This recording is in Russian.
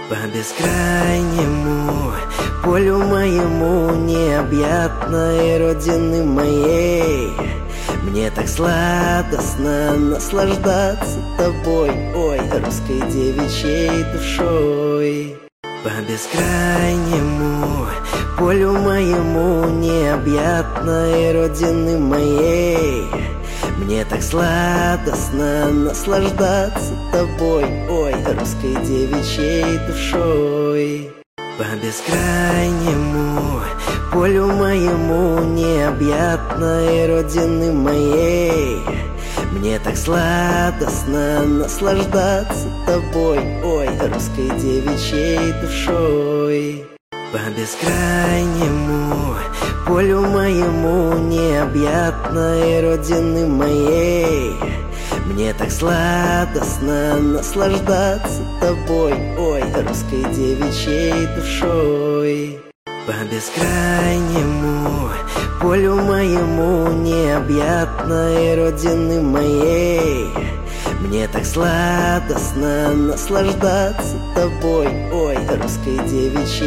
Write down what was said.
По бескрайнему полю моему, необъятной родины моей, мне так сладостно наслаждаться тобой, ой, русской девичьей душой. По бескрайнему полю моему, необъятной родины моей, мне так сладостно наслаждаться тобой, ой, русской девичьей душой. По бескрайнему полю моему, необъятной родины моей, мне так сладостно наслаждаться тобой, ой, русской девичьей душой. По бескрайнему полю моему, необъятной родины моей, мне так сладостно наслаждаться тобой, ой, русской девичьей душой. По бескрайнему полю моему, необъятной родины моей, мне так сладостно наслаждаться тобой, ой, русской девичьей